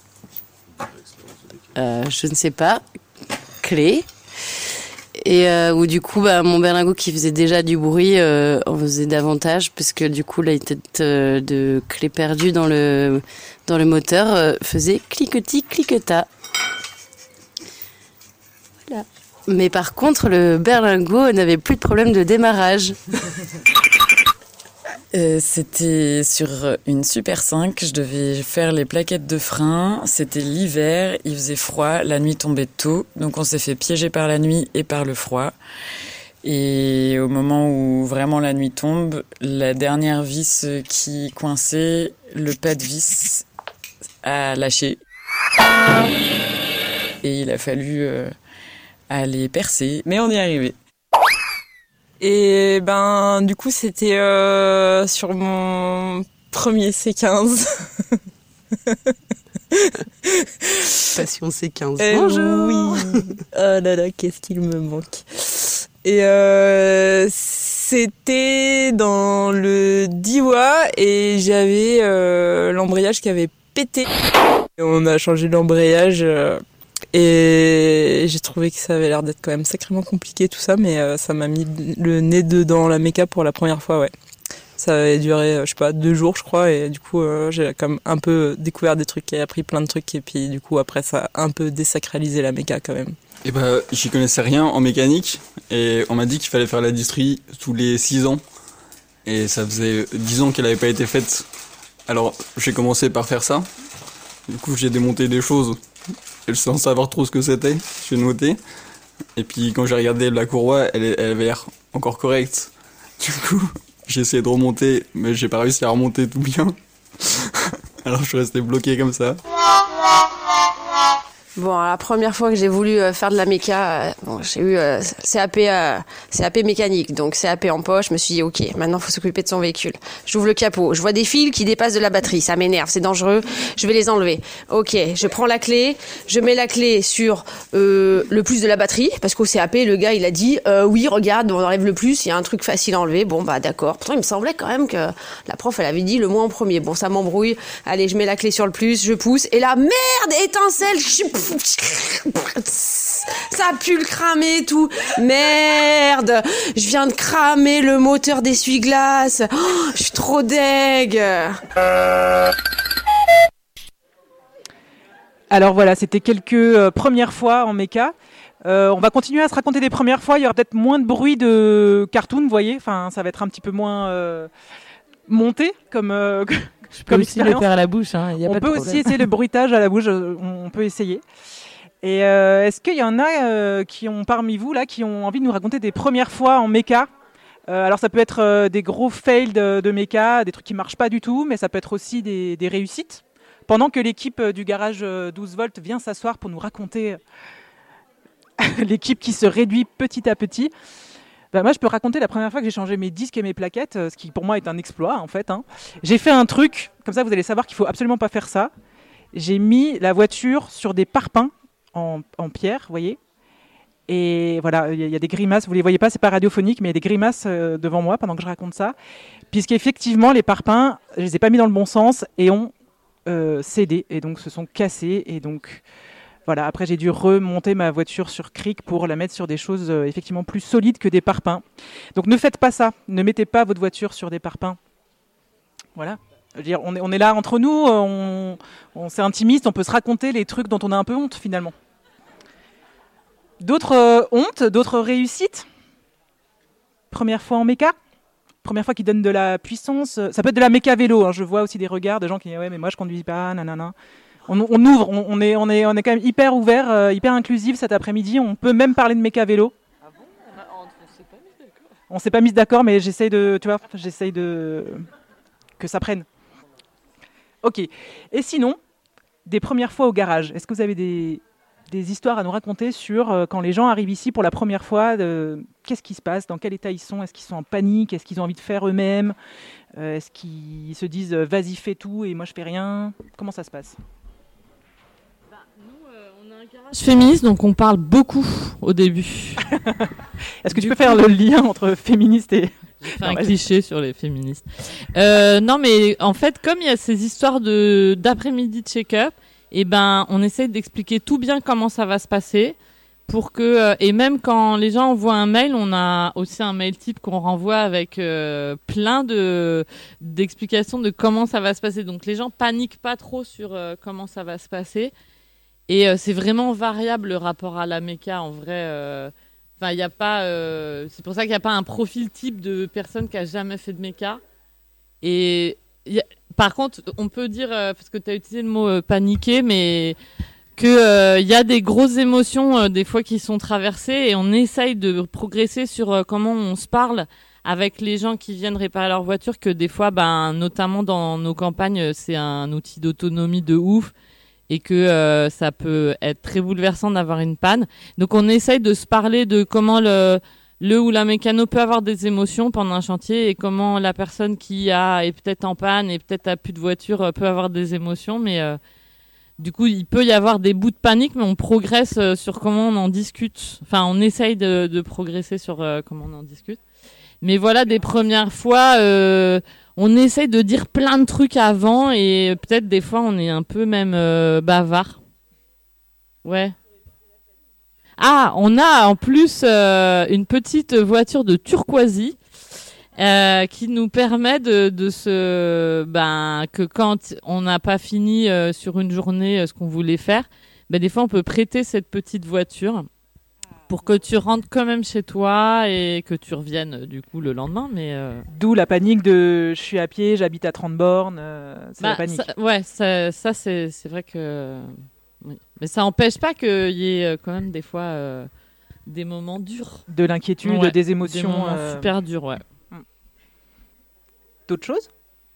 à je ne sais pas clés. Et euh, où du coup, bah, mon berlingot qui faisait déjà du bruit euh, en faisait davantage parce que du coup, la tête euh, de clé perdue dans le dans le moteur euh, faisait cliquetis cliqueta. Voilà. Mais par contre, le berlingot n'avait plus de problème de démarrage. Euh, c'était sur une Super cinq, je devais faire les plaquettes de frein, c'était l'hiver, il faisait froid, la nuit tombait tôt, donc on s'est fait piéger par la nuit et par le froid. Et au moment où vraiment la nuit tombe, la dernière vis qui coinçait, le pas de vis a lâché. Et il a fallu euh, aller percer, mais on y est arrivé. Et ben du coup c'était euh, sur mon premier C quinze. Passion C quinze. Et bonjour. Oui. Oh là là, qu'est-ce qu'il me manque. Et euh, c'était dans le Diois et j'avais euh, l'embrayage qui avait pété. Et on a changé l'embrayage. Euh, Et j'ai trouvé que ça avait l'air d'être quand même sacrément compliqué tout ça, mais euh, ça m'a mis le nez dedans la méca pour la première fois, ouais. Ça avait duré, euh, je sais pas, deux jours je crois, et du coup euh, j'ai quand même un peu découvert des trucs et appris plein de trucs, et puis du coup après ça a un peu désacralisé la méca quand même. Et bah j'y connaissais rien en mécanique, et on m'a dit qu'il fallait faire la distrie tous les six ans, et ça faisait dix ans qu'elle avait pas été faite. Alors j'ai commencé par faire ça, du coup j'ai démonté des choses. Et sans savoir trop ce que c'était, j'ai noté. Et puis quand j'ai regardé la courroie, elle, elle avait l'air encore correcte. Du coup, j'ai essayé de remonter, mais j'ai pas réussi à remonter tout bien. Alors je suis resté bloqué comme ça. Bon, la première fois que j'ai voulu euh, faire de la méca, euh, bon, j'ai eu euh, C A P, euh, C A P mécanique, donc C A P en poche. Je me suis dit, ok, maintenant il faut s'occuper de son véhicule. J'ouvre le capot, je vois des fils qui dépassent de la batterie, ça m'énerve, c'est dangereux, je vais les enlever. Ok, je prends la clé, je mets la clé sur euh, le plus de la batterie, parce qu'au C A P, le gars il a dit, euh, oui, regarde, on enlève le plus, il y a un truc facile à enlever. Bon, bah d'accord. Pourtant, il me semblait quand même que la prof, elle avait dit le moins en premier. Bon, ça m'embrouille. Allez, je mets la clé sur le plus, je pousse, et là, merde, étincelle, ça a pu le cramer tout. Merde, je viens de cramer le moteur d'essuie-glace. Oh, je suis trop deg. Alors voilà, c'était quelques euh, premières fois en méca. Euh, on va continuer à se raconter des premières fois. Il y aura peut-être moins de bruit de cartoon, vous voyez. Enfin, ça va être un petit peu moins euh, monté comme. Euh, Je peux aussi le faire à la bouche. Hein, y a on pas peut de aussi essayer le bruitage à la bouche. On, on peut essayer. Et euh, est-ce qu'il y en a euh, qui ont parmi vous là qui ont envie de nous raconter des premières fois en méca? euh, Alors ça peut être euh, des gros fails de, de méca, des trucs qui marchent pas du tout, mais ça peut être aussi des, des réussites. pendant que l'équipe du garage douze volts vient s'asseoir pour nous raconter l'équipe qui se réduit petit à petit, bah moi je peux raconter la première fois que j'ai changé mes disques et mes plaquettes, ce qui pour moi est un exploit en fait. Hein. J'ai fait un truc, comme ça vous allez savoir qu'il faut absolument pas faire ça. J'ai mis la voiture sur des parpaings en, en pierre, vous voyez. Et voilà, il y, y a des grimaces, vous les voyez pas, c'est pas radiophonique, mais il y a des grimaces euh, devant moi pendant que je raconte ça. Puisqu'effectivement, les parpaings, je les ai pas mis dans le bon sens et ont euh, cédé, et donc se sont cassés. Et donc, voilà, après j'ai dû remonter ma voiture sur cric pour la mettre sur des choses euh, effectivement plus solides que des parpaings. Donc ne faites pas ça, ne mettez pas votre voiture sur des parpaings. Voilà. Je veux dire, on est, on est là entre nous, on, on, c'est intimiste, on peut se raconter les trucs dont on a un peu honte finalement. D'autres euh, hontes, d'autres réussites. Première fois en méca, première fois qu'ils donnent de la puissance. Ça peut être de la méca vélo. Hein. Je vois aussi des regards de gens qui disent ouais mais moi je conduis pas, nanana. On, on ouvre, on, on est, on est, on est quand même hyper ouvert, euh, hyper inclusif cet après-midi. On peut même parler de méca vélo. Ah bon ? On s'est pas mis d'accord. On s'est pas mis d'accord, mais j'essaye de, tu vois, j'essaye de que ça prenne. Ok. Et sinon, des premières fois au garage. Est-ce que vous avez des des histoires à nous raconter sur euh, quand les gens arrivent ici pour la première fois, de, qu'est-ce qui se passe, dans quel état ils sont, est-ce qu'ils sont en panique, est-ce qu'ils ont envie de faire eux-mêmes, euh, est-ce qu'ils se disent euh, vas-y fais tout et moi je fais rien, comment ça se passe? Bah, nous, euh, on a un garage féministe donc on parle beaucoup au début. Est-ce que tu peux faire le lien entre féministe et... J'ai fait un cliché sur les féministes. Euh, non mais en fait comme il y a ces histoires de, d'après-midi de check-up, et eh ben, on essaye d'expliquer tout bien comment ça va se passer pour que euh, et même quand les gens envoient un mail, on a aussi un mail type qu'on renvoie avec euh, plein de d'explications de comment ça va se passer. Donc les gens paniquent pas trop sur euh, comment ça va se passer et euh, c'est vraiment variable le rapport à la méca en vrai. Euh, Enfin, il y a pas. Euh, c'est pour ça qu'il n'y a pas un profil type de personne qui a jamais fait de méca et y a, par contre, on peut dire, euh, parce que tu as utilisé le mot euh, paniquer, mais qu'il euh, y a des grosses émotions euh, des fois qui sont traversées et on essaye de progresser sur euh, comment on se parle avec les gens qui viennent réparer leur voiture, que des fois, ben, notamment dans nos campagnes, c'est un outil d'autonomie de ouf et que euh, ça peut être très bouleversant d'avoir une panne. Donc on essaye de se parler de comment le... le ou la mécano peut avoir des émotions pendant un chantier et comment la personne qui a est peut-être en panne et peut-être a plus de voiture peut avoir des émotions, mais euh, du coup il peut y avoir des bouts de panique, mais on progresse euh, sur comment on en discute. Enfin, on essaye de, de progresser sur euh, comment on en discute. Mais voilà, des premières fois, euh, on essaye de dire plein de trucs avant et peut-être des fois on est un peu même euh, bavard. Ouais. Ah, on a en plus euh, une petite voiture de turquoisie euh, qui nous permet de, de se, ben, que quand on n'a pas fini euh, sur une journée euh, ce qu'on voulait faire, ben, des fois on peut prêter cette petite voiture pour que tu rentres quand même chez toi et que tu reviennes euh, du coup le lendemain. Mais euh... D'où la panique de je suis à pied, j'habite à trente bornes, euh, c'est bah, la panique. Ça, ouais, ça, ça c'est, c'est vrai que... Oui. Mais ça n'empêche pas qu'il y ait quand même des fois euh, des moments durs. De l'inquiétude, ouais, des émotions. Des moments euh... super durs, ouais. D'autres choses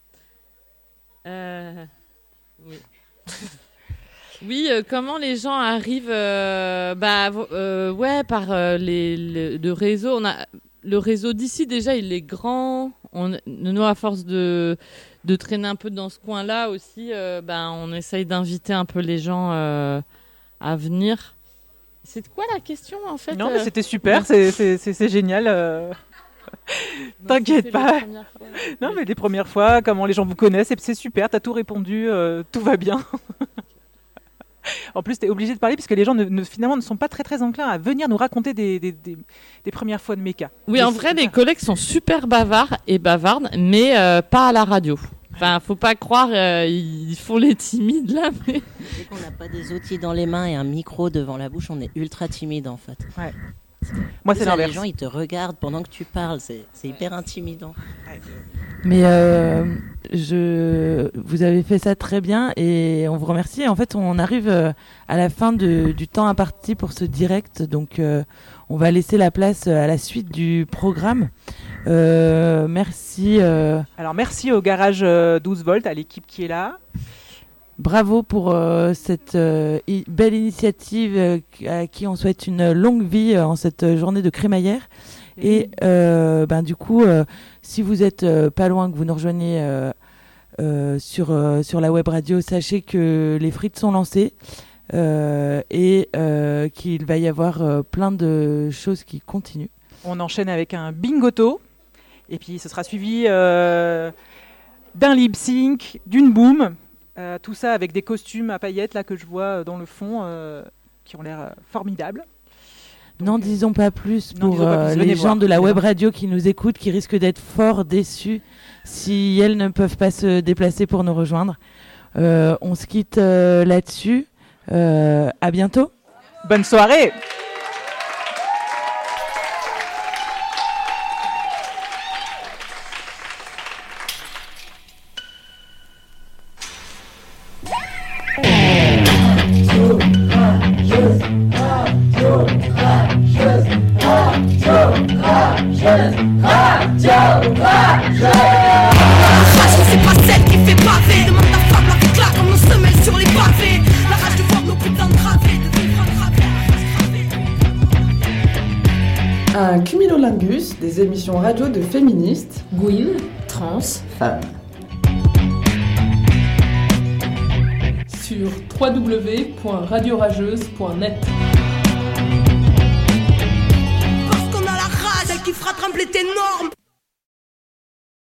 euh... Oui. Oui, euh, comment les gens arrivent euh, bah, euh, ouais, par euh, les, les, le réseau. On a, le réseau d'ici, déjà, il est grand. On, nous, à force de... de traîner un peu dans ce coin-là aussi, euh, ben, on essaye d'inviter un peu les gens euh, à venir. C'est quoi la question en fait? Non, mais c'était super, c'est, c'est, c'est, c'est génial. Euh... T'inquiète pas. Non, mais les premières fois, comment les gens vous connaissent, c'est, c'est super, t'as tout répondu, euh, tout va bien. En plus, t'es obligé de parler puisque les gens ne, ne, finalement ne sont pas très très enclins à venir nous raconter des, des, des, des premières fois de méca. Oui, en vrai, les collègues sont super bavards et bavardes, mais euh, pas à la radio. Enfin, faut pas croire, euh, ils font les timides là. Mais... Dès qu'on n'a pas des outils dans les mains et un micro devant la bouche, on est ultra timide en fait. Ouais. Moi, c'est ça, l'inverse. Les gens, ils te regardent pendant que tu parles, c'est, c'est hyper intimidant. Mais euh, je, vous avez fait ça très bien et on vous remercie. En fait, on arrive à la fin de, du temps imparti pour ce direct, donc euh, on va laisser la place à la suite du programme. Euh, merci. Euh... Alors, merci au garage douze volts, à l'équipe qui est là. bravo pour euh, cette euh, i- belle initiative euh, à qui on souhaite une longue vie euh, en cette journée de crémaillère. Et euh, ben, du coup, euh, si vous êtes euh, pas loin, que vous nous rejoignez euh, euh, sur, euh, sur la web radio, sachez que les frites sont lancées euh, et euh, qu'il va y avoir euh, plein de choses qui continuent. On enchaîne avec un bingoto. Et puis ce sera suivi euh, d'un lip sync, d'une boom. Euh, tout ça avec des costumes à paillettes là, que je vois dans le fond euh, qui ont l'air euh, formidables. N'en disons pas plus n'en pour disons pas plus, euh, venez les voir, gens de la venez web voir. radio qui nous écoutent, qui risquent d'être fort déçus si elles ne peuvent pas se déplacer pour nous rejoindre. Euh, on se quitte euh, là-dessus. Euh, à bientôt. Bonne soirée. Rage, c'est pas celle qui fait baver. Demande ta femme, la claque comme nos semelles sur les pavés. La rage de voir nos putains de gravés, de vivre à travers. Un cumulolingus, des émissions radio de féministes, Gwyn, trans, femmes. Sur w w w point radio rageuse point net. Parce qu'on a la rage, elle qui fera trembler tes normes.